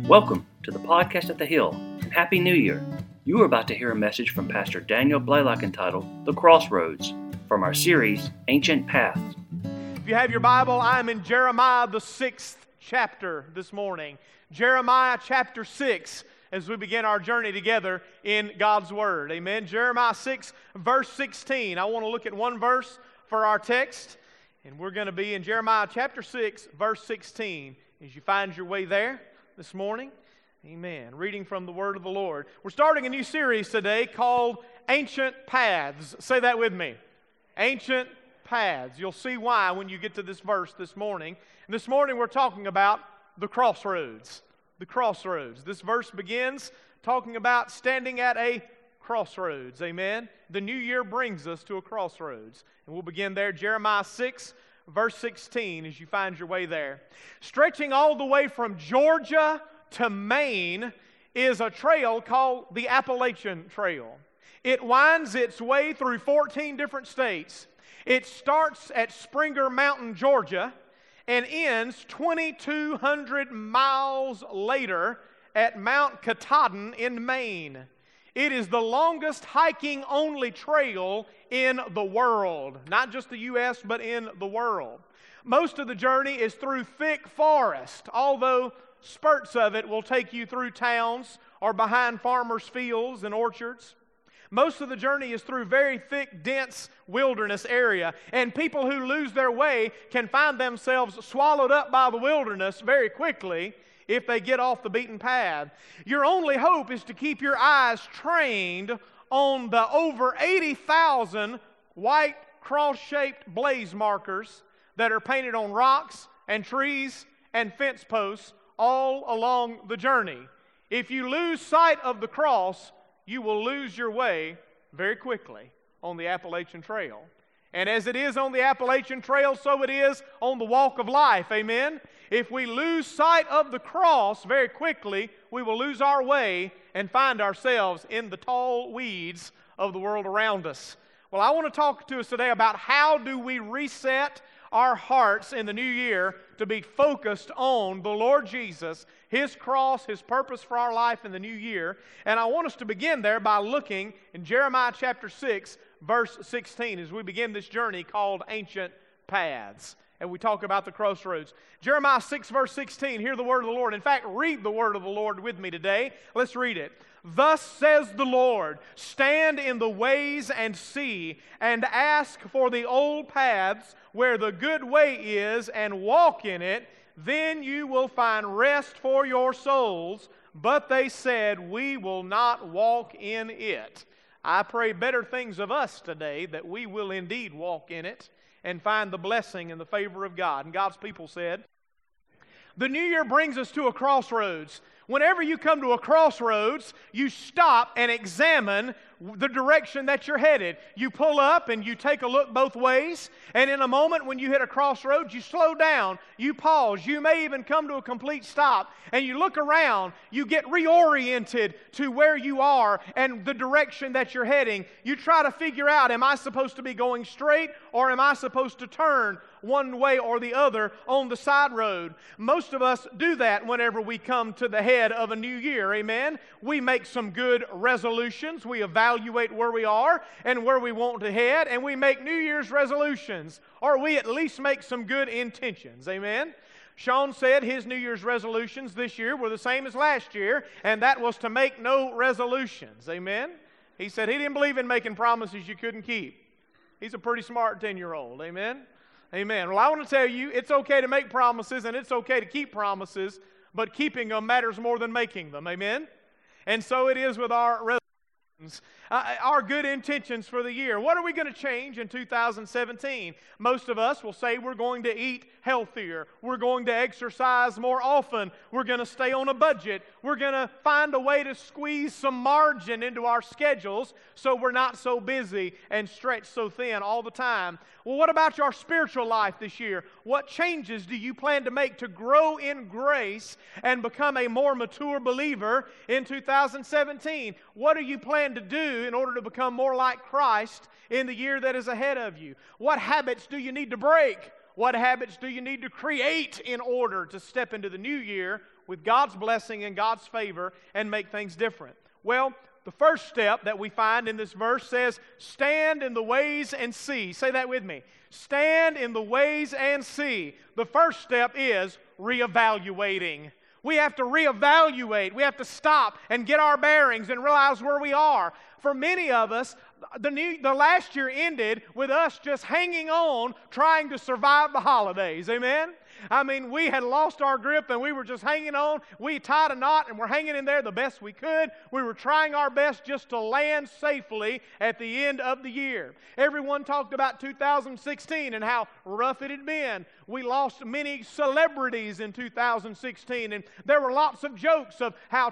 Welcome to the Podcast at the Hill, and Happy New Year. You are about to hear a message from Pastor Daniel Blaylock entitled The Crossroads from our series, Ancient Paths. If you have your Bible, I am in Jeremiah, the 6th chapter this morning. Jeremiah chapter 6, as we begin our journey together in God's Word. Amen. Jeremiah 6, verse 16. I want to look at one verse for our text, and we're going to be in Jeremiah chapter 6, verse 16. As you find your way there this morning, amen. Reading from the Word of the Lord. We're starting a new series today called Ancient Paths. Say that with me. Ancient Paths. You'll see why when you get to this verse this morning. And this morning we're talking about the crossroads. The crossroads. This verse begins talking about standing at a crossroads. Amen. The new year brings us to a crossroads. And we'll begin there. Jeremiah 6, verse 16, as you find your way there. Stretching all the way from Georgia to Maine is a trail called the Appalachian Trail. It winds its way through 14 different states. It starts at Springer Mountain, Georgia, and ends 2,200 miles later at Mount Katahdin in Maine. It is the longest hiking-only trail in the world. Not just the U.S., but in the world. Most of the journey is through thick forest, although spurts of it will take you through towns or behind farmers' fields and orchards. Most of the journey is through very thick, dense wilderness area, and people who lose their way can find themselves swallowed up by the wilderness very quickly if they get off the beaten path. Your only hope is to keep your eyes trained on the over 80,000 white cross-shaped blaze markers that are painted on rocks and trees and fence posts all along the journey. If you lose sight of the cross, you will lose your way very quickly on the Appalachian Trail. And as it is on the Appalachian Trail, so it is on the walk of life. Amen? If we lose sight of the cross very quickly, we will lose our way and find ourselves in the tall weeds of the world around us. Well, I want to talk to us today about how do we reset our hearts in the new year to be focused on the Lord Jesus, His cross, His purpose for our life in the new year. And I want us to begin there by looking in Jeremiah chapter 6, verse 16, as we begin this journey called Ancient Paths. And we talk about the crossroads. Jeremiah 6, verse 16, hear the word of the Lord. In fact, read the word of the Lord with me today. Let's read it. Thus says the Lord, stand in the ways and see, and ask for the old paths where the good way is, and walk in it. Then you will find rest for your souls. But they said, we will not walk in it. I pray better things of us today, that we will indeed walk in it and find the blessing and the favor of God. And God's people said, the new year brings us to a crossroads. Whenever you come to a crossroads, you stop and examine the direction that you're headed. You pull up and you take a look both ways. And in a moment when you hit a crossroads, you slow down, you pause. You may even come to a complete stop. And you look around, you get reoriented to where you are and the direction that you're heading. You try to figure out, am I supposed to be going straight or am I supposed to turn one way or the other on the side road? Most of us do that whenever we come to the head of a new year, amen? We make some good resolutions. We evaluate where we are and where we want to head, and we make New Year's resolutions, or we at least make some good intentions, amen? Sean said his New Year's resolutions this year were the same as last year, and that was to make no resolutions, amen? He said he didn't believe in making promises you couldn't keep. He's a pretty smart 10-year-old, amen? Amen. Well, I want to tell you, it's okay to make promises and it's okay to keep promises, but keeping them matters more than making them. Amen? And so it is with our resolutions, our good intentions for the year. What are we going to change in 2017? Most of us will say we're going to eat healthier. We're going to exercise more often. We're going to stay on a budget. We're going to find a way to squeeze some margin into our schedules so we're not so busy and stretched so thin all the time. Well, what about your spiritual life this year? What changes do you plan to make to grow in grace and become a more mature believer in 2017? What do you plan to do in order to become more like Christ in the year that is ahead of you? What habits do you need to break? What habits do you need to create in order to step into the new year with God's blessing and God's favor and make things different? Well, the first step that we find in this verse says, stand in the ways and see. Say that with me. Stand in the ways and see. The first step is reevaluating. We have to reevaluate. We have to stop and get our bearings and realize where we are. For many of us, the last year ended with us just hanging on, trying to survive the holidays. Amen? I mean, we had lost our grip and we were just hanging on. We tied a knot and we're hanging in there the best we could. We were trying our best just to land safely at the end of the year. Everyone talked about 2016 and how rough it had been. We lost many celebrities in 2016, and there were lots of jokes of how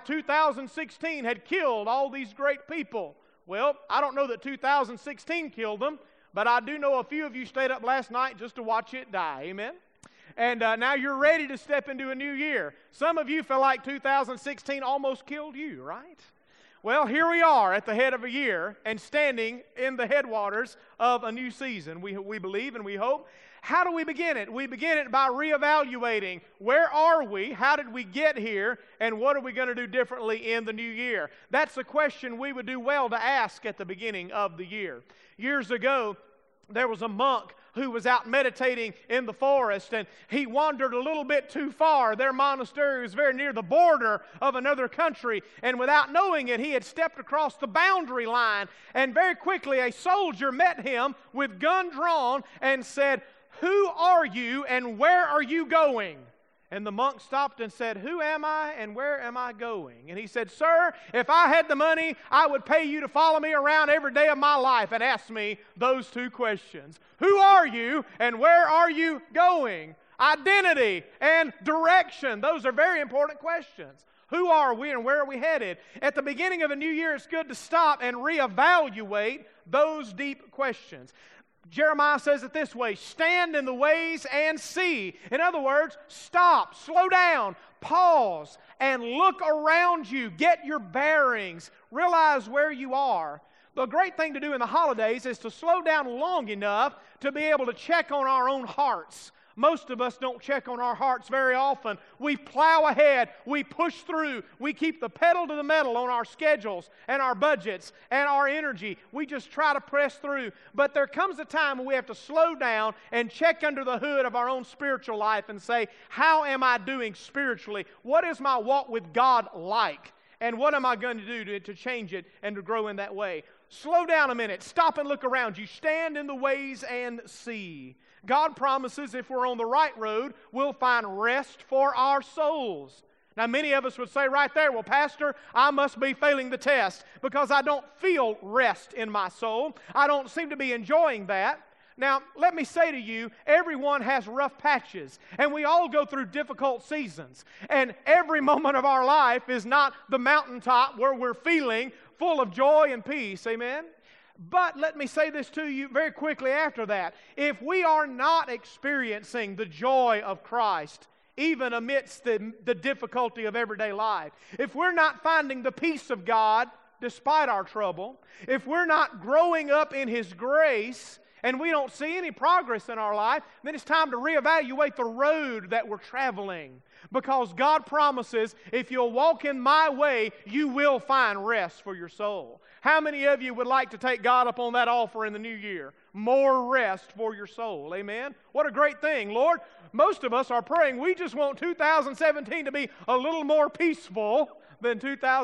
2016 had killed all these great people. Well, I don't know that 2016 killed them, but I do know a few of you stayed up last night just to watch it die. Amen? And now you're ready to step into a new year. Some of you feel like 2016 almost killed you, right? Well, here we are at the head of a year and standing in the headwaters of a new season, we believe and we hope. How do we begin it? We begin it by reevaluating. Where are we? How did we get here? And what are we going to do differently in the new year? That's a question we would do well to ask at the beginning of the year. Years ago, there was a monk who was out meditating in the forest, and he wandered a little bit too far. Their monastery was very near the border of another country, and without knowing it, he had stepped across the boundary line, and very quickly a soldier met him with gun drawn and said, "Who are you and where are you going?" And the monk stopped and said, "Who am I and where am I going?" And he said, "Sir, if I had the money, I would pay you to follow me around every day of my life and ask me those two questions. Who are you and where are you going?" Identity and direction. Those are very important questions. Who are we and where are we headed? At the beginning of a new year, it's good to stop and reevaluate those deep questions. Jeremiah says it this way, stand in the ways and see. In other words, stop, slow down, pause, and look around you. Get your bearings. Realize where you are. The great thing to do in the holidays is to slow down long enough to be able to check on our own hearts. Most of us don't check on our hearts very often. We plow ahead. We push through. We keep the pedal to the metal on our schedules and our budgets and our energy. We just try to press through. But there comes a time when we have to slow down and check under the hood of our own spiritual life and say, how am I doing spiritually? What is my walk with God like? And what am I going to do to change it and to grow in that way? Slow down a minute. Stop and look around you. Stand in the ways and see. God promises if we're on the right road, we'll find rest for our souls. Now, many of us would say right there, well, Pastor, I must be failing the test because I don't feel rest in my soul. I don't seem to be enjoying that. Now, let me say to you, everyone has rough patches, and we all go through difficult seasons. And every moment of our life is not the mountaintop where we're feeling full of joy and peace. Amen? But let me say this to you very quickly after that. If we are not experiencing the joy of Christ, even amidst the difficulty of everyday life, if we're not finding the peace of God despite our trouble, if we're not growing up in His grace, and we don't see any progress in our life, then it's time to reevaluate the road that we're traveling. Because God promises, if you'll walk in my way, you will find rest for your soul. How many of you would like to take God up on that offer in the new year? More rest for your soul. Amen? What a great thing. Lord, most of us are praying, we just want 2017 to be a little more peaceful than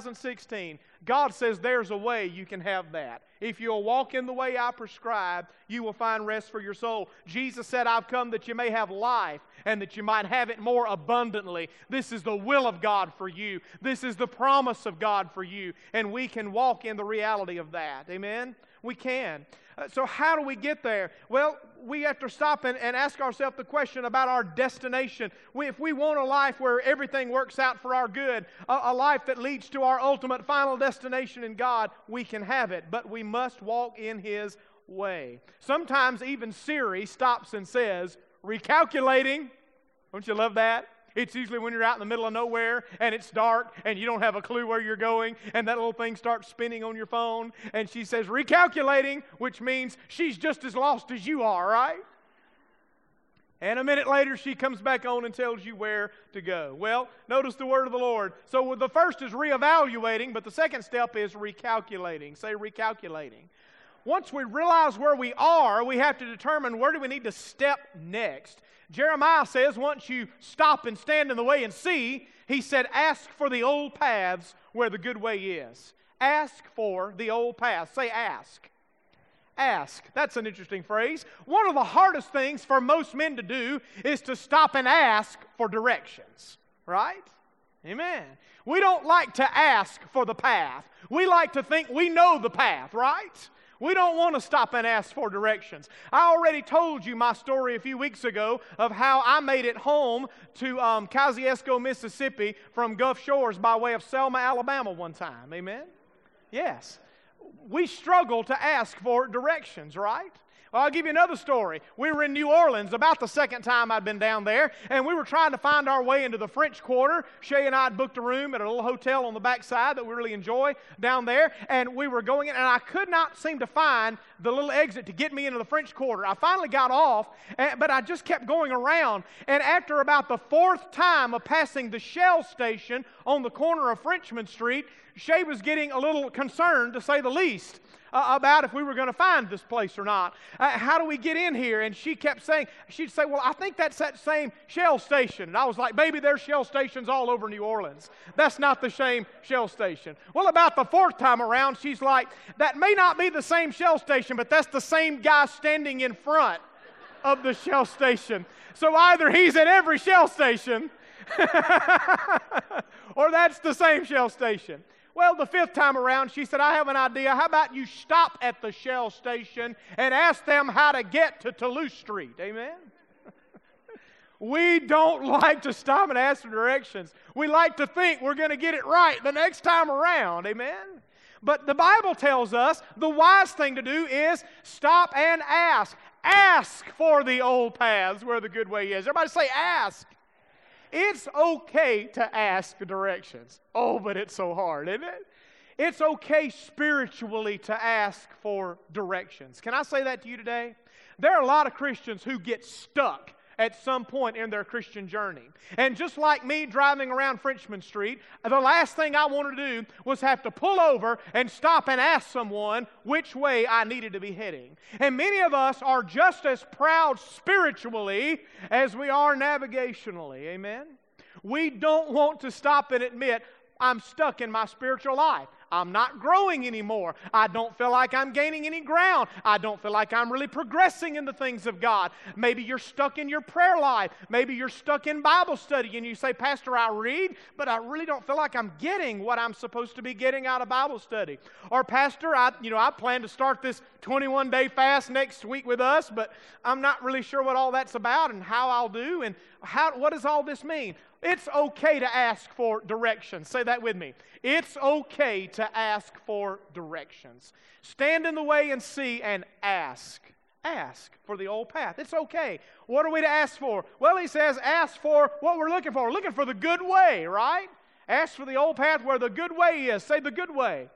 2016. God says there's a way you can have that. If you'll walk in the way I prescribe, you will find rest for your soul. Jesus said, I've come that you may have life and that you might have it more abundantly. This is the will of God for you. This is the promise of God for you. And we can walk in the reality of that. Amen? We can. So how do we get there? Well, we have to stop and ask ourselves the question about our destination. If we want a life where everything works out for our good, a life that leads to our ultimate final destination in God, we can have it. But we must walk in His way. Sometimes even Siri stops and says, recalculating. Don't you love that? It's usually when you're out in the middle of nowhere and it's dark and you don't have a clue where you're going, and that little thing starts spinning on your phone and she says recalculating, which means she's just as lost as you are, right? And a minute later, she comes back on and tells you where to go. Well, notice the word of the Lord. So the first is reevaluating, but the second step is recalculating. Say recalculating. Once we realize where we are, we have to determine where do we need to step next. Jeremiah says once you stop and stand in the way and see, he said, ask for the old paths where the good way is. Ask for the old paths. Say ask. Ask. That's an interesting phrase. One of the hardest things for most men to do is to stop and ask for directions. Right? Amen. We don't like to ask for the path. We like to think we know the path, right? We don't want to stop and ask for directions. I already told you my story a few weeks ago of how I made it home to Kosciuszko, Mississippi from Gulf Shores by way of Selma, Alabama one time. Amen? Yes. We struggle to ask for directions, right? Well, I'll give you another story. We were in New Orleans about the second time I'd been down there, and we were trying to find our way into the French Quarter. Shay and I had booked a room at a little hotel on the backside that we really enjoy down there, and we were going in, and I could not seem to find the little exit to get me into the French Quarter. I finally got off, but I just kept going around, and after about the fourth time of passing the Shell station on the corner of Frenchman Street, Shay was getting a little concerned, to say the least, about if we were going to find this place or not. How do we get in here? And she kept saying, she'd say, well, I think that's that same Shell station. And I was like, baby, there's Shell stations all over New Orleans. That's not the same Shell station. Well, about the fourth time around, she's like, that may not be the same Shell station, but that's the same guy standing in front of the Shell station. So either he's at every Shell station or that's the same Shell station. Well, the fifth time around, she said, I have an idea. How about you stop at the Shell station and ask them how to get to Toulouse Street? Amen? We don't like to stop and ask for directions. We like to think we're going to get it right the next time around. Amen? But the Bible tells us the wise thing to do is stop and ask. Ask for the old paths where the good way is. Everybody say ask. It's okay to ask directions. Oh, but it's so hard, isn't it? It's okay spiritually to ask for directions. Can I say that to you today? There are a lot of Christians who get stuck at some point in their Christian journey. And just like me driving around Frenchman Street, the last thing I wanted to do was have to pull over and stop and ask someone which way I needed to be heading. And many of us are just as proud spiritually as we are navigationally. Amen? We don't want to stop and admit, I'm stuck in my spiritual life. I'm not growing anymore. I don't feel like I'm gaining any ground. I don't feel like I'm really progressing in the things of God. Maybe you're stuck in your prayer life. Maybe you're stuck in Bible study and you say, Pastor, I read, but I really don't feel like I'm getting what I'm supposed to be getting out of Bible study. Or Pastor, I plan to start this 21-day fast next week with us, but I'm not really sure what all that's about and how I'll do and what does all this mean? It's okay to ask for directions. Say that with me. It's okay to ask for directions. Stand in the way and see and ask. Ask for the old path. It's okay. What are we to ask for? Well, he says ask for what we're looking for. We're looking for the good way, right? Ask for the old path where the good way is. Say the good way.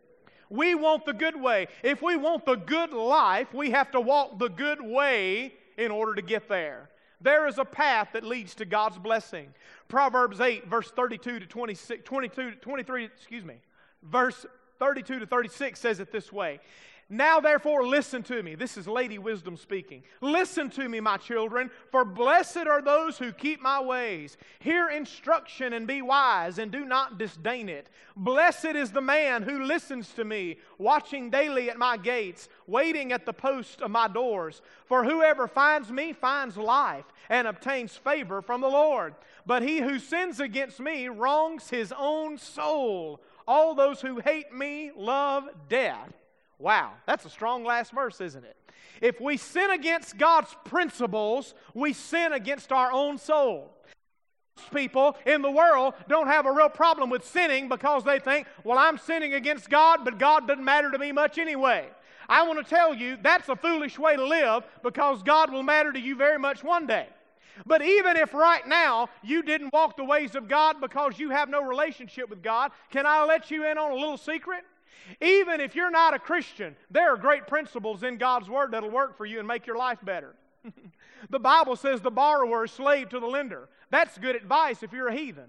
We want the good way. If we want the good life, we have to walk the good way in order to get there. There is a path that leads to God's blessing. Proverbs 8, verse 32 to 26, 23, verse 32 to 36 says it this way. Now therefore listen to me. This is Lady Wisdom speaking. Listen to me, my children, for blessed are those who keep my ways. Hear instruction and be wise, and do not disdain it. Blessed is the man who listens to me, watching daily at my gates, waiting at the post of my doors. For whoever finds me finds life, and obtains favor from the Lord. But he who sins against me wrongs his own soul. All those who hate me love death. Wow, that's a strong last verse, isn't it? If we sin against God's principles, we sin against our own soul. Most people in the world don't have a real problem with sinning because they think, well, I'm sinning against God, but God doesn't matter to me much anyway. I want to tell you, that's a foolish way to live because God will matter to you very much one day. But even if right now you didn't walk the ways of God because you have no relationship with God, can I let you in on a little secret? Even if you're not a Christian, there are great principles in God's Word that'll work for you and make your life better. The Bible says the borrower is slave to the lender. That's good advice if you're a heathen.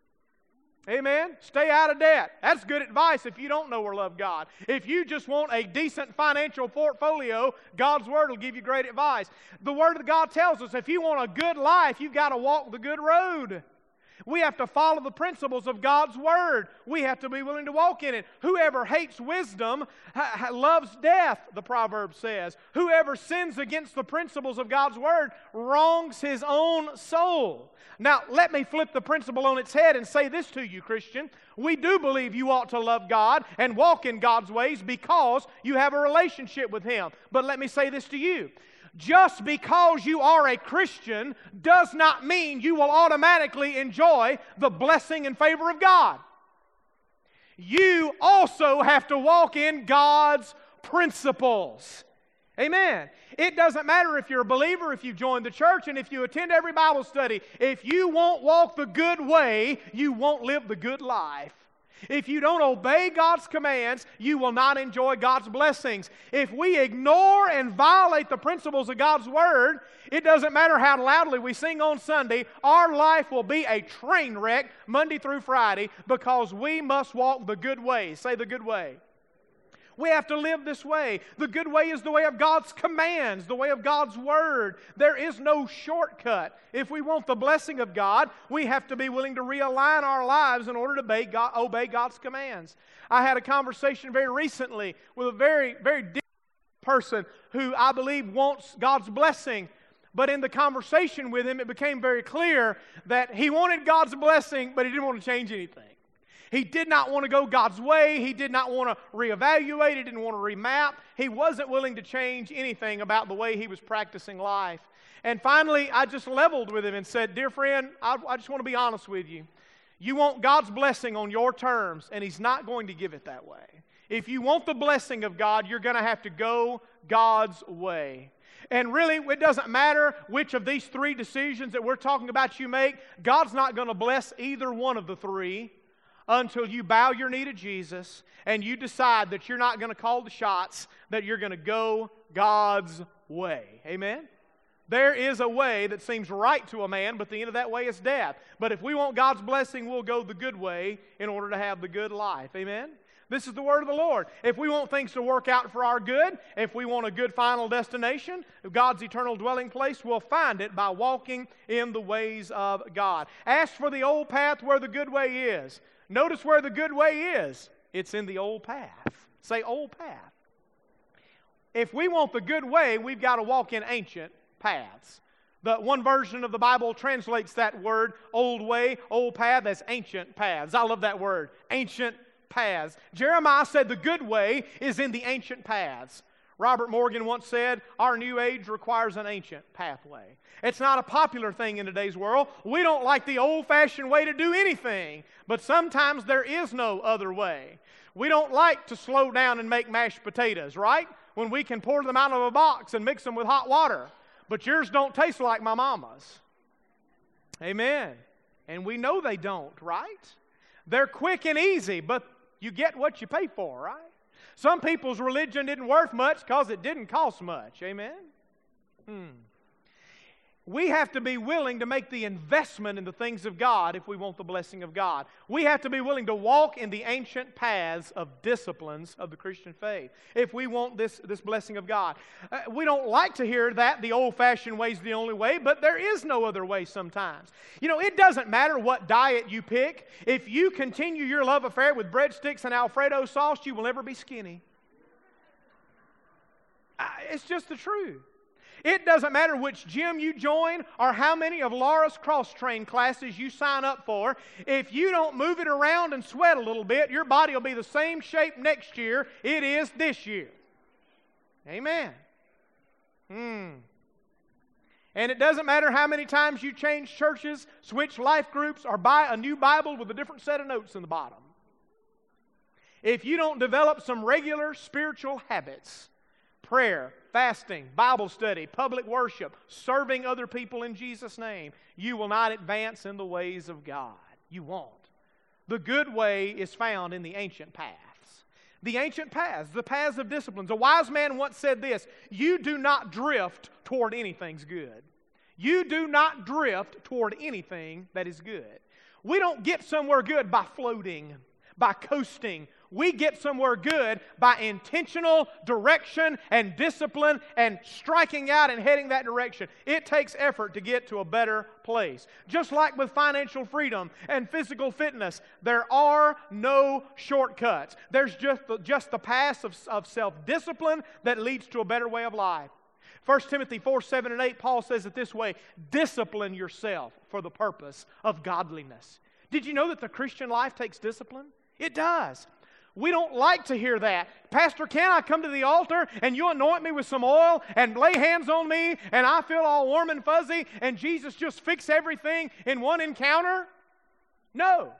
Amen? Stay out of debt. That's good advice if you don't know or love God. If you just want a decent financial portfolio, God's Word will give you great advice. The Word of God tells us if you want a good life, you've got to walk the good road. We have to follow the principles of God's Word. We have to be willing to walk in it. Whoever hates wisdom loves death, the proverb says. Whoever sins against the principles of God's Word wrongs his own soul. Now, let me flip the principle on its head and say this to you, Christian. We do believe you ought to love God and walk in God's ways because you have a relationship with Him. But let me say this to you. Just because you are a Christian does not mean you will automatically enjoy the blessing and favor of God. You also have to walk in God's principles. Amen. It doesn't matter if you're a believer, if you've joined the church, and if you attend every Bible study. If you won't walk the good way, you won't live the good life. If you don't obey God's commands, you will not enjoy God's blessings. If we ignore and violate the principles of God's Word, it doesn't matter how loudly we sing on Sunday, our life will be a train wreck Monday through Friday because we must walk the good way. Say the good way. We have to live this way. The good way is the way of God's commands, the way of God's Word. There is no shortcut. If we want the blessing of God, we have to be willing to realign our lives in order to obey God's commands. I had a conversation very recently with a very, very deep person who I believe wants God's blessing. But in the conversation with him, it became very clear that he wanted God's blessing, but he didn't want to change anything. He did not want to go God's way. He did not want to reevaluate. He didn't want to remap. He wasn't willing to change anything about the way he was practicing life. And finally, I just leveled with him and said, dear friend, I just want to be honest with you. You want God's blessing on your terms, and He's not going to give it that way. If you want the blessing of God, you're going to have to go God's way. And really, it doesn't matter which of these three decisions that we're talking about you make. God's not going to bless either one of the three until you bow your knee to Jesus and you decide that you're not going to call the shots, that you're going to go God's way. Amen? There is a way that seems right to a man, but the end of that way is death. But if we want God's blessing, we'll go the good way in order to have the good life. Amen? This is the word of the Lord. If we want things to work out for our good, if we want a good final destination, God's eternal dwelling place, we'll find it by walking in the ways of God. Ask for the old path where the good way is. Notice where the good way is. It's in the old path. Say old path. If we want the good way, we've got to walk in ancient paths. The one version of the Bible translates that word, old way, old path, as ancient paths. I love that word, ancient paths. Jeremiah said the good way is in the ancient paths. Robert Morgan once said, our new age requires an ancient pathway. It's not a popular thing in today's world. We don't like the old-fashioned way to do anything, but sometimes there is no other way. We don't like to slow down and make mashed potatoes, right? When we can pour them out of a box and mix them with hot water. But yours don't taste like my mama's. Amen. And we know they don't, right? They're quick and easy, but you get what you pay for, right? Some people's religion isn't worth much because it didn't cost much. Amen? We have to be willing to make the investment in the things of God if we want the blessing of God. We have to be willing to walk in the ancient paths of disciplines of the Christian faith if we want this blessing of God. We don't like to hear that the old-fashioned way is the only way, but there is no other way sometimes. You know, it doesn't matter what diet you pick. If you continue your love affair with breadsticks and Alfredo sauce, you will never be skinny. It's just the truth. It doesn't matter which gym you join or how many of Laura's cross-train classes you sign up for. If you don't move it around and sweat a little bit, your body will be the same shape next year it is this year. Amen. And it doesn't matter how many times you change churches, switch life groups, or buy a new Bible with a different set of notes in the bottom. If you don't develop some regular spiritual habits, prayer, fasting, Bible study, public worship, serving other people in Jesus' name, you will not advance in the ways of God. You won't. The good way is found in the ancient paths. The ancient paths, the paths of disciplines. A wise man once said this, you do not drift toward anything's good. You do not drift toward anything that is good. We don't get somewhere good by floating, by coasting. We get somewhere good by intentional direction and discipline and striking out and heading that direction. It takes effort to get to a better place. Just like with financial freedom and physical fitness, there are no shortcuts. There's just the path of self-discipline that leads to a better way of life. 1 Timothy 4, 7, and 8, Paul says it this way: discipline yourself for the purpose of godliness. Did you know that the Christian life takes discipline? It does. We don't like to hear that. Pastor, can I come to the altar and you anoint me with some oil and lay hands on me and I feel all warm and fuzzy and Jesus just fix everything in one encounter? No.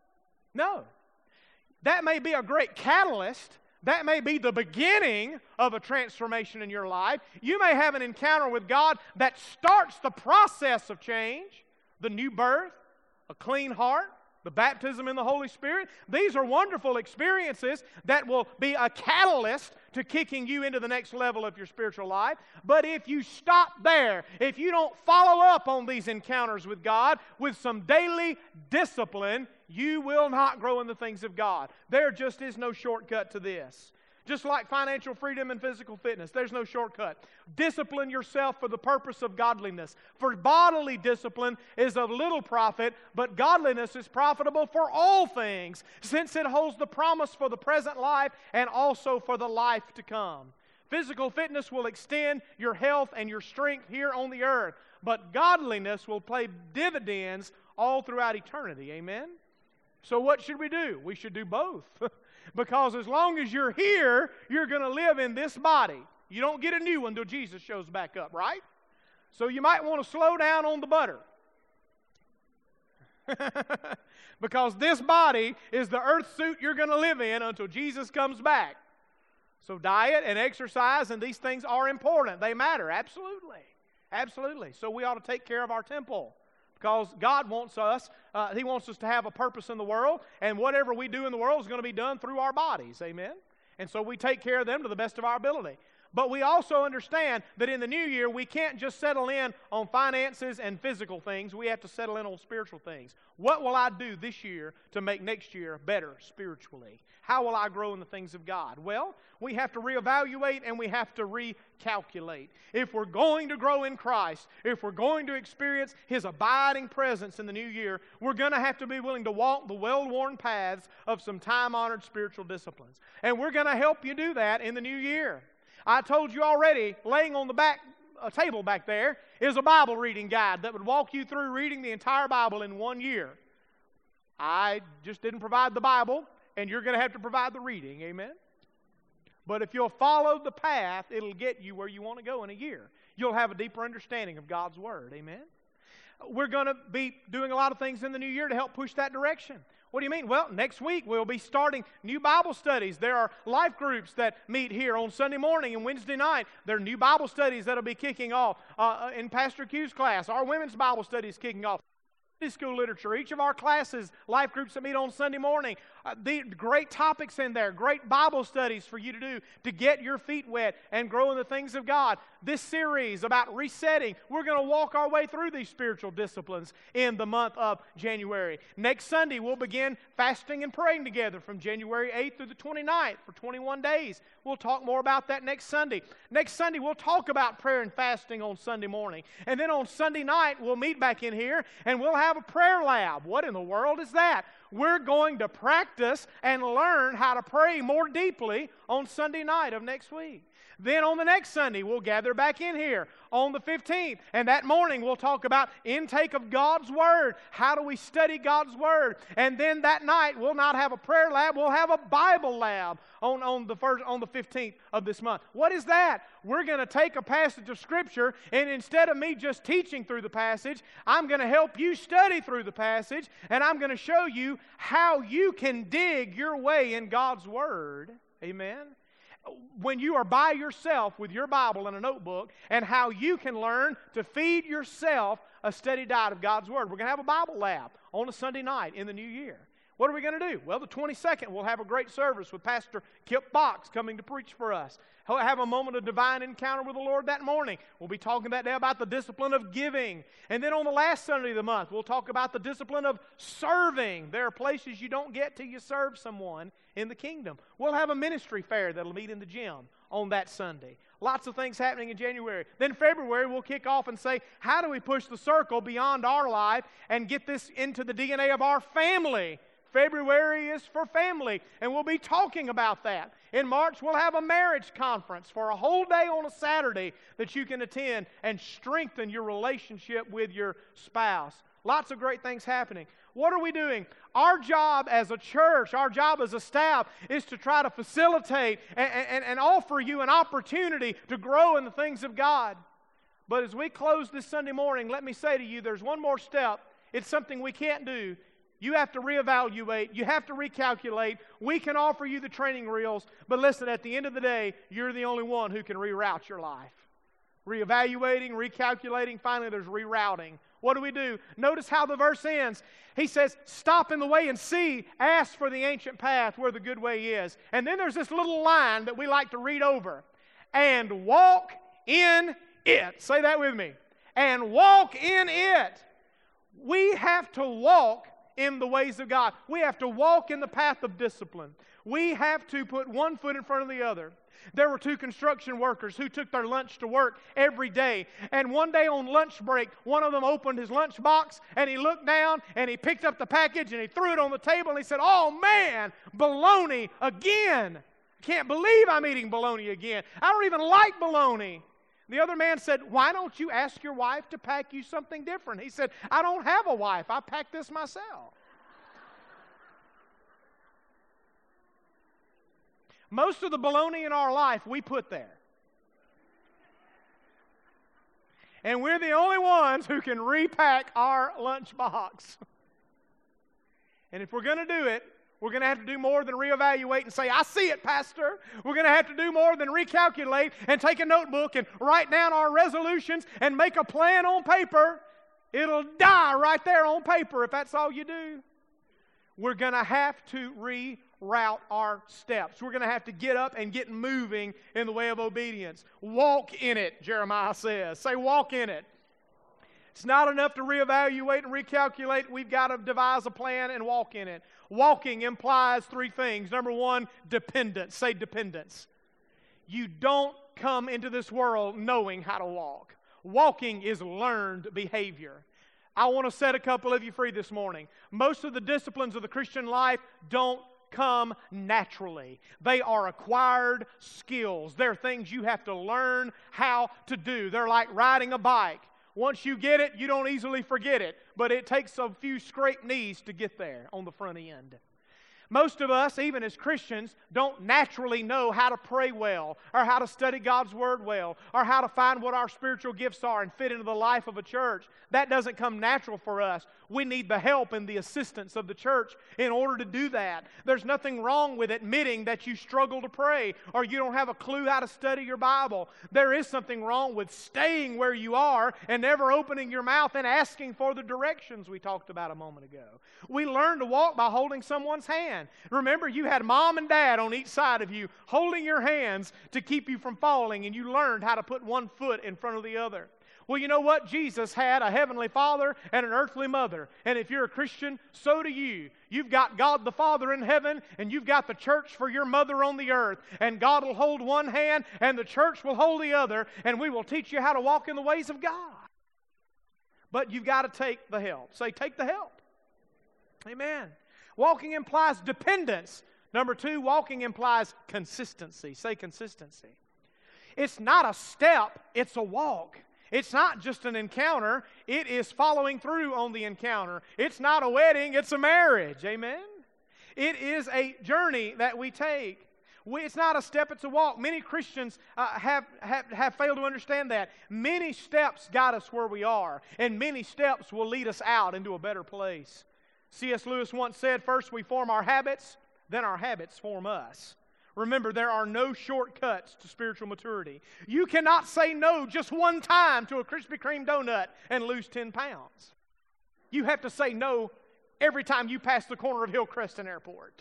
No. That may be a great catalyst. That may be the beginning of a transformation in your life. You may have an encounter with God that starts the process of change, the new birth, a clean heart, the baptism in the Holy Spirit. These are wonderful experiences that will be a catalyst to kicking you into the next level of your spiritual life. But if you stop there, if you don't follow up on these encounters with God with some daily discipline, you will not grow in the things of God. There just is no shortcut to this. Just like financial freedom and physical fitness, there's no shortcut. Discipline yourself for the purpose of godliness. For bodily discipline is of little profit, but godliness is profitable for all things, since it holds the promise for the present life and also for the life to come. Physical fitness will extend your health and your strength here on the earth, but godliness will pay dividends all throughout eternity. Amen? So what should we do? We should do both. Because as long as you're here, you're going to live in this body. You don't get a new one until Jesus shows back up, right? So you might want to slow down on the butter. Because this body is the earth suit you're going to live in until Jesus comes back. So diet and exercise and these things are important. They matter, absolutely. Absolutely. So we ought to take care of our temple. Because God wants us, He wants us to have a purpose in the world, and whatever we do in the world is going to be done through our bodies, amen? And so we take care of them to the best of our ability. But we also understand that in the new year, we can't just settle in on finances and physical things. We have to settle in on spiritual things. What will I do this year to make next year better spiritually? How will I grow in the things of God? Well, we have to reevaluate and we have to recalculate. If we're going to grow in Christ, if we're going to experience His abiding presence in the new year, we're going to have to be willing to walk the well-worn paths of some time-honored spiritual disciplines. And we're going to help you do that in the new year. I told you already, laying on the table back there is a Bible reading guide that would walk you through reading the entire Bible in 1 year. I just didn't provide the Bible, and you're going to have to provide the reading, amen? But if you'll follow the path, it'll get you where you want to go in a year. You'll have a deeper understanding of God's Word, amen? We're going to be doing a lot of things in the new year to help push that direction. What do you mean? Well, next week we'll be starting new Bible studies. There are life groups that meet here on Sunday morning and Wednesday night. There are new Bible studies that will be kicking off in Pastor Q's class. Our women's Bible study is kicking off. School literature, each of our classes, life groups that meet on Sunday morning, the great topics in there, great Bible studies for you to do to get your feet wet and grow in the things of God. This series about resetting, we're going to walk our way through these spiritual disciplines in the month of January. Next Sunday, we'll begin fasting and praying together from January 8th through the 29th for 21 days. We'll talk more about that next Sunday. Next Sunday, we'll talk about prayer and fasting on Sunday morning. And then on Sunday night, we'll meet back in here and we'll have a prayer lab. What in the world is that? We're going to practice and learn how to pray more deeply on Sunday night of next week. Then on the next Sunday, we'll gather back in here on the 15th. And that morning, we'll talk about intake of God's Word. How do we study God's Word? And then that night, we'll not have a prayer lab. We'll have a Bible lab on the 15th of this month. What is that? We're going to take a passage of Scripture, and instead of me just teaching through the passage, I'm going to help you study through the passage, and I'm going to show you how you can dig your way in God's Word. Amen? When you are by yourself with your Bible and a notebook, and how you can learn to feed yourself a steady diet of God's Word. We're going to have a Bible lab on a Sunday night in the new year. What are we going to do? Well, the 22nd, we'll have a great service with Pastor Kip Box coming to preach for us. He'll have a moment of divine encounter with the Lord that morning. We'll be talking that day about the discipline of giving. And then on the last Sunday of the month, we'll talk about the discipline of serving. There are places you don't get till you serve someone in the kingdom. We'll have a ministry fair that'll meet in the gym on that Sunday. Lots of things happening in January. Then February, we'll kick off and say, how do we push the circle beyond our life and get this into the DNA of our family? February is for family, and we'll be talking about that. In March, we'll have a marriage conference for a whole day on a Saturday that you can attend and strengthen your relationship with your spouse. Lots of great things happening. What are we doing? Our job as a church, our job as a staff is to try to facilitate and offer you an opportunity to grow in the things of God. But as we close this Sunday morning, let me say to you, there's one more step. It's something we can't do. You have to reevaluate. You have to recalculate. We can offer you the training reels, but listen, at the end of the day, you're the only one who can reroute your life. Reevaluating, recalculating, finally there's rerouting. What do? Notice how the verse ends. He says, stop in the way and see, ask for the ancient path where the good way is. And then there's this little line that we like to read over. And walk in it. Say that with me. And walk in it. We have to walk in the ways of God. We have to walk in the path of discipline. We have to put one foot in front of the other. There were 2 construction workers who took their lunch to work every day. And one day on lunch break, one of them opened his lunch box and he looked down and he picked up the package and he threw it on the table and he said, "Oh man, bologna again. I can't believe I'm eating bologna again. I don't even like bologna." The other man said, "Why don't you ask your wife to pack you something different?" He said, "I don't have a wife. I pack this myself." Most of the bologna in our life we put there. And we're the only ones who can repack our lunchbox. And if we're going to do it, we're going to have to do more than reevaluate and say, "I see it, Pastor." We're going to have to do more than recalculate and take a notebook and write down our resolutions and make a plan on paper. It'll die right there on paper if that's all you do. We're going to have to reroute our steps. We're going to have to get up and get moving in the way of obedience. Walk in it, Jeremiah says. Say, walk in it. It's not enough to reevaluate and recalculate. We've got to devise a plan and walk in it. Walking implies 3 things. Number 1, dependence. Say dependence. You don't come into this world knowing how to walk. Walking is learned behavior. I want to set a couple of you free this morning. Most of the disciplines of the Christian life don't come naturally. They are acquired skills. They're things you have to learn how to do. They're like riding a bike. Once you get it, you don't easily forget it, but it takes a few scraped knees to get there on the front end. Most of us, even as Christians, don't naturally know how to pray well, or how to study God's Word well, or how to find what our spiritual gifts are and fit into the life of a church. That doesn't come natural for us. We need the help and the assistance of the church in order to do that. There's nothing wrong with admitting that you struggle to pray, or you don't have a clue how to study your Bible. There is something wrong with staying where you are and never opening your mouth and asking for the directions we talked about a moment ago. We learn to walk by holding someone's hand. Remember, you had mom and dad on each side of you holding your hands to keep you from falling, and you learned how to put one foot in front of the other. Well, you know what? Jesus had a heavenly father and an earthly mother. And if you're a Christian, so do you. You've got God the Father in heaven, and you've got the church for your mother on the earth. And God will hold one hand, and the church will hold the other, and we will teach you how to walk in the ways of God. But you've got to take the help. Say, take the help. Amen. Walking implies dependence. Number 2, walking implies consistency. Say consistency. It's not a step, it's a walk. It's not just an encounter, it is following through on the encounter. It's not a wedding, it's a marriage. Amen? It is a journey that we take. It's not a step, it's a walk. Many Christians have failed to understand that. Many steps got us where we are, and many steps will lead us out into a better place. C.S. Lewis once said, first we form our habits, then our habits form us. Remember, there are no shortcuts to spiritual maturity. You cannot say no just one time to a Krispy Kreme donut and lose 10 pounds. You have to say no every time you pass the corner of Hillcreston Airport.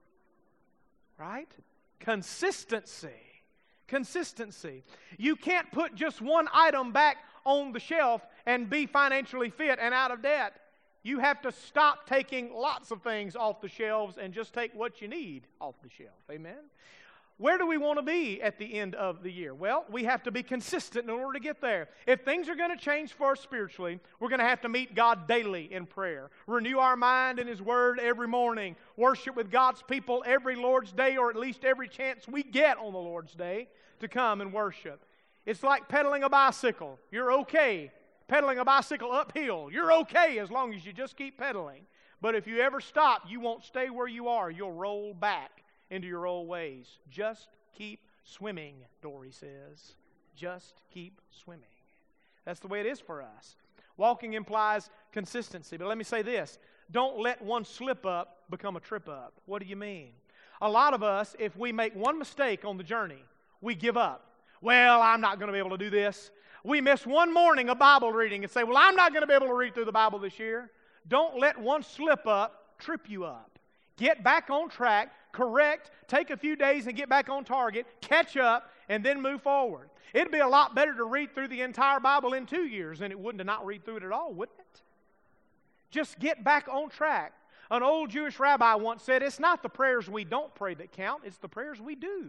Right? Consistency. Consistency. You can't put just one item back on the shelf and be financially fit and out of debt. You have to stop taking lots of things off the shelves and just take what you need off the shelf. Amen? Where do we want to be at the end of the year? Well, we have to be consistent in order to get there. If things are going to change for us spiritually, we're going to have to meet God daily in prayer. Renew our mind in His Word every morning. Worship with God's people every Lord's Day, or at least every chance we get on the Lord's Day to come and worship. It's like pedaling a bicycle. You're okay pedaling a bicycle uphill. You're okay as long as you just keep pedaling. But if you ever stop, you won't stay where you are. You'll roll back into your old ways. Just keep swimming, Dory says. Just keep swimming. That's the way it is for us. Walking implies consistency. But let me say this. Don't let one slip up become a trip up. What do you mean? A lot of us, if we make one mistake on the journey, we give up. Well, I'm not going to be able to do this. We miss one morning of Bible reading and say, well, I'm not going to be able to read through the Bible this year. Don't let one slip up trip you up. Get back on track, correct, take a few days and get back on target, catch up, and then move forward. It'd be a lot better to read through the entire Bible in 2 years than it would to not read through it at all, wouldn't it? Just get back on track. An old Jewish rabbi once said, it's not the prayers we don't pray that count, it's the prayers we do.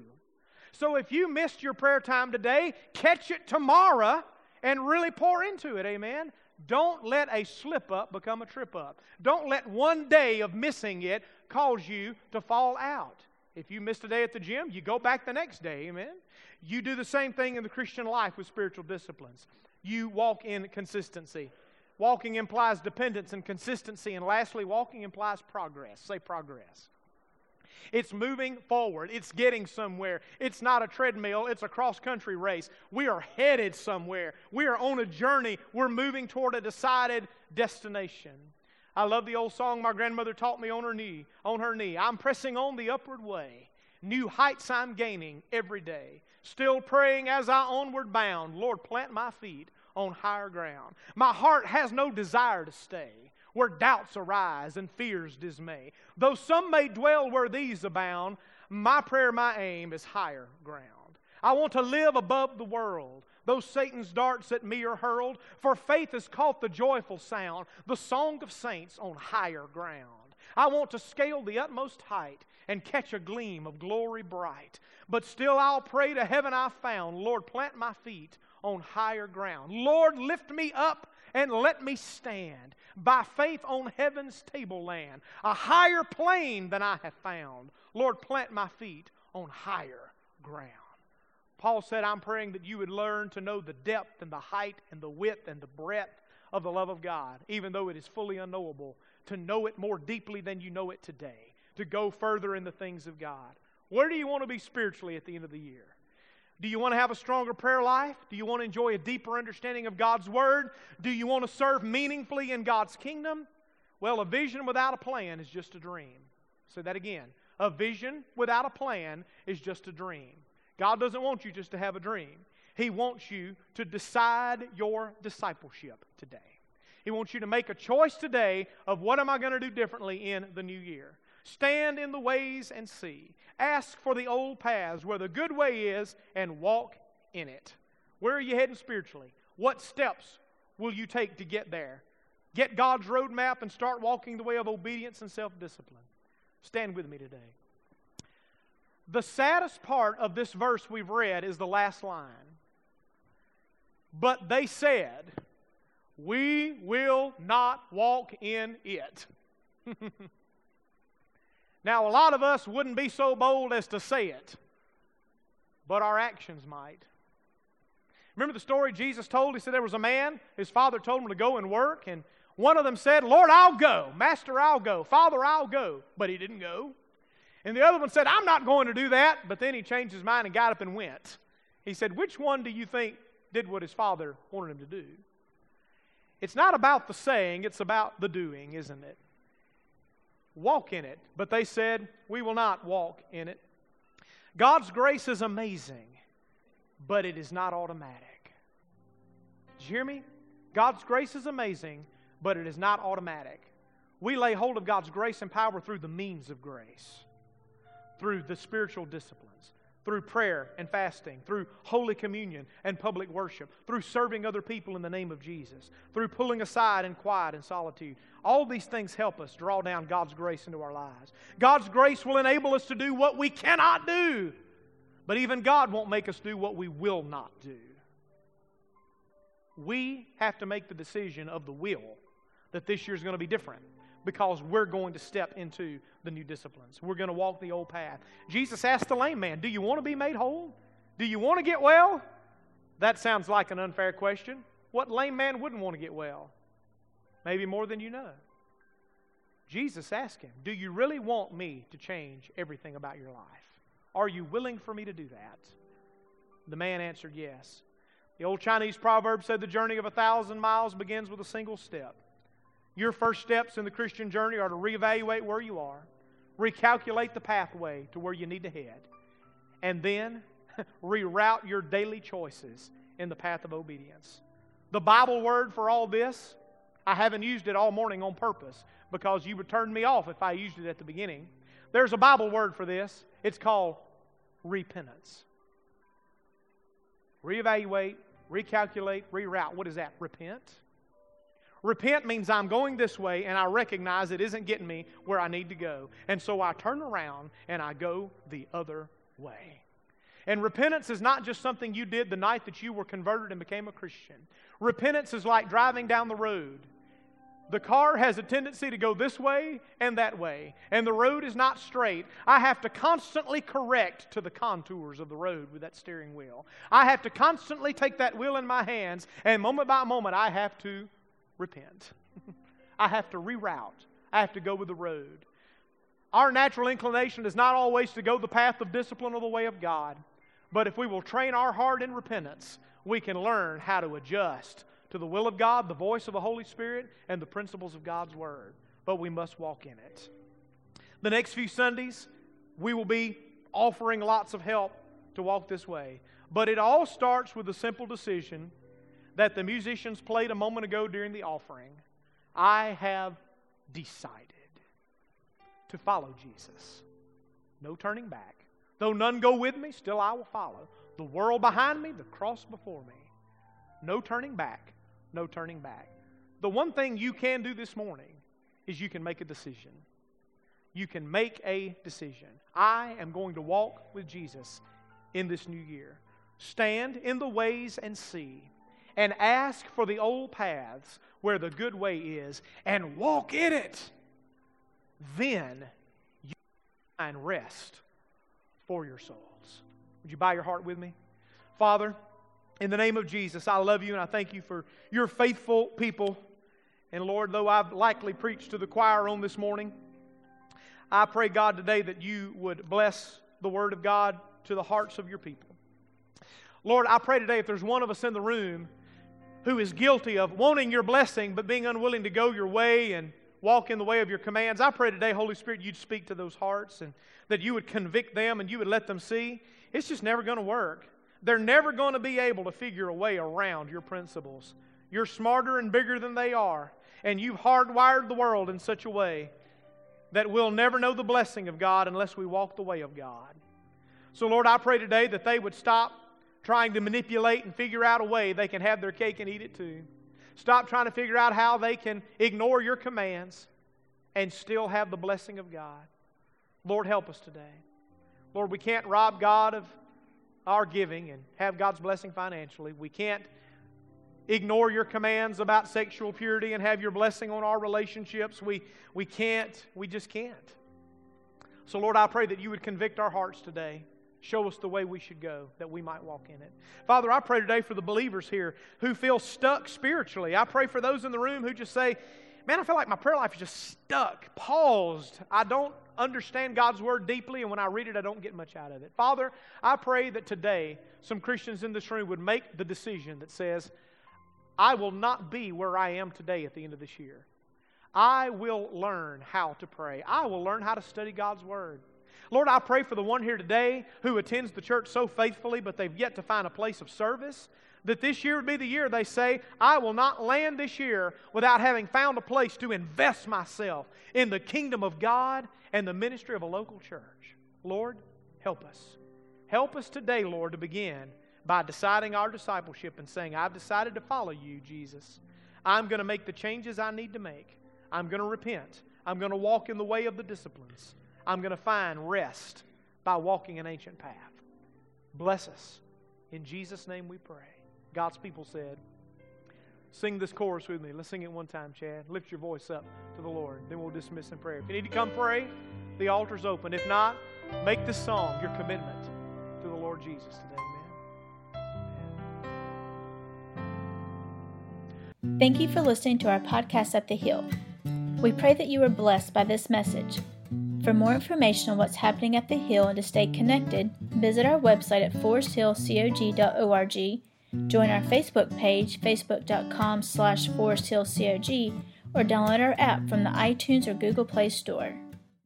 So if you missed your prayer time today, catch it tomorrow and really pour into it, amen? Don't let a slip-up become a trip-up. Don't let one day of missing it cause you to fall out. If you missed a day at the gym, you go back the next day, amen? You do the same thing in the Christian life with spiritual disciplines. You walk in consistency. Walking implies dependence and consistency. And lastly, walking implies progress. Say progress. It's moving forward. It's getting somewhere. It's not a treadmill. It's a cross-country race. We are headed somewhere. We are on a journey. We're moving toward a decided destination. I love the old song my grandmother taught me on her knee. I'm pressing on the upward way. New heights I'm gaining every day. Still praying as I onward bound. Lord, plant my feet on higher ground. My heart has no desire to stay where doubts arise and fears dismay. Though some may dwell where these abound, my prayer, my aim is higher ground. I want to live above the world. Though Satan's darts at me are hurled, for faith has caught the joyful sound, the song of saints on higher ground. I want to scale the utmost height and catch a gleam of glory bright. But still I'll pray to heaven I found. Lord, plant my feet on higher ground. Lord, lift me up and let me stand by faith on heaven's tableland, a higher plane than I have found. Lord, plant my feet on higher ground. Paul said, I'm praying that you would learn to know the depth and the height and the width and the breadth of the love of God, even though it is fully unknowable, to know it more deeply than you know it today, to go further in the things of God. Where do you want to be spiritually at the end of the year? Do you want to have a stronger prayer life? Do you want to enjoy a deeper understanding of God's Word? Do you want to serve meaningfully in God's kingdom? Well, a vision without a plan is just a dream. Say that again. A vision without a plan is just a dream. God doesn't want you just to have a dream. He wants you to decide your discipleship today. He wants you to make a choice today of what am I going to do differently in the new year. Stand in the ways and see. Ask for the old paths where the good way is and walk in it. Where are you heading spiritually? What steps will you take to get there? Get God's roadmap and start walking the way of obedience and self-discipline. Stand with me today. The saddest part of this verse we've read is the last line. But they said, we will not walk in it. Now, a lot of us wouldn't be so bold as to say it, but our actions might. Remember the story Jesus told? He said there was a man, his father told him to go and work, and one of them said, Lord, I'll go. Master, I'll go. Father, I'll go. But he didn't go. And the other one said, I'm not going to do that. But then he changed his mind and got up and went. He said, which one do you think did what his father wanted him to do? It's not about the saying, it's about the doing, isn't it? Walk in it. But they said, we will not walk in it. God's grace is amazing, but it is not automatic. Did you hear me? God's grace is amazing, but it is not automatic. We lay hold of God's grace and power through the means of grace, through the spiritual disciplines, through prayer and fasting, through Holy Communion and public worship, through serving other people in the name of Jesus, through pulling aside in quiet and solitude. All these things help us draw down God's grace into our lives. God's grace will enable us to do what we cannot do, but even God won't make us do what we will not do. We have to make the decision of the will that this year is going to be different, because we're going to step into the new disciplines. We're going to walk the old path. Jesus asked the lame man, do you want to be made whole? Do you want to get well? That sounds like an unfair question. What lame man wouldn't want to get well? Maybe more than you know. Jesus asked him, do you really want me to change everything about your life? Are you willing for me to do that? The man answered yes. The old Chinese proverb said the journey of 1,000 miles begins with a single step. Your first steps in the Christian journey are to reevaluate where you are, recalculate the pathway to where you need to head, and then reroute your daily choices in the path of obedience. The Bible word for all this, I haven't used it all morning on purpose because you would turn me off if I used it at the beginning. There's a Bible word for this. It's called repentance. Reevaluate, recalculate, reroute. What is that? Repent. Repent means I'm going this way and I recognize it isn't getting me where I need to go. And so I turn around and I go the other way. And repentance is not just something you did the night that you were converted and became a Christian. Repentance is like driving down the road. The car has a tendency to go this way and that way, and the road is not straight. I have to constantly correct to the contours of the road with that steering wheel. I have to constantly take that wheel in my hands, and moment by moment I have to repent. I have to reroute. I have to go with the road. Our natural inclination is not always to go the path of discipline or the way of God, but if we will train our heart in repentance, we can learn how to adjust to the will of God, the voice of the Holy Spirit, and the principles of God's Word. But we must walk in it. The next few Sundays, we will be offering lots of help to walk this way. But it all starts with a simple decision that the musicians played a moment ago during the offering. I have decided to follow Jesus. No turning back. Though none go with me, still I will follow. The world behind me, the cross before me. No turning back. No turning back. The one thing you can do this morning is you can make a decision. You can make a decision. I am going to walk with Jesus in this new year. Stand in the ways and see, and ask for the old paths where the good way is, and walk in it. Then you find rest for your souls. Would you bow your heart with me? Father, in the name of Jesus, I love you and I thank you for your faithful people. And Lord, though I've likely preached to the choir on this morning, I pray, God, today that you would bless the Word of God to the hearts of your people. Lord, I pray today if there's one of us in the room who is guilty of wanting your blessing but being unwilling to go your way and walk in the way of your commands, I pray today, Holy Spirit, you'd speak to those hearts and that you would convict them and you would let them see it's just never going to work. They're never going to be able to figure a way around your principles. You're smarter and bigger than they are, and you've hardwired the world in such a way that we'll never know the blessing of God unless we walk the way of God. So, Lord, I pray today that they would stop trying to manipulate and figure out a way they can have their cake and eat it too. Stop trying to figure out how they can ignore your commands and still have the blessing of God. Lord, help us today. Lord, we can't rob God of our giving and have God's blessing financially. We can't ignore your commands about sexual purity and have your blessing on our relationships. We just can't. So Lord, I pray that you would convict our hearts today. Show us the way we should go, that we might walk in it. Father, I pray today for the believers here who feel stuck spiritually. I pray for those in the room who just say, man, I feel like my prayer life is just stuck, paused. I don't understand God's Word deeply, and when I read it, I don't get much out of it. Father, I pray that today some Christians in this room would make the decision that says, I will not be where I am today at the end of this year. I will learn how to pray. I will learn how to study God's Word. Lord, I pray for the one here today who attends the church so faithfully, but they've yet to find a place of service. that this year would be the year they say, I will not land this year without having found a place to invest myself in the kingdom of God and the ministry of a local church. Lord, help us. Help us today, Lord, to begin by deciding our discipleship and saying, I've decided to follow you, Jesus. I'm going to make the changes I need to make. I'm going to repent. I'm going to walk in the way of the disciplines. I'm going to find rest by walking an ancient path. Bless us. In Jesus' name we pray. God's people said, sing this chorus with me. Let's sing it one time, Chad. Lift your voice up to the Lord. Then we'll dismiss in prayer. If you need to come pray, the altar's open. If not, make this song your commitment to the Lord Jesus today. Amen. Thank you for listening to our podcast at The Hill. We pray that you were blessed by this message. For more information on what's happening at The Hill and to stay connected, visit our website at foresthillcog.org, join our Facebook page, facebook.com/foresthillcog, or download our app from the iTunes or Google Play Store.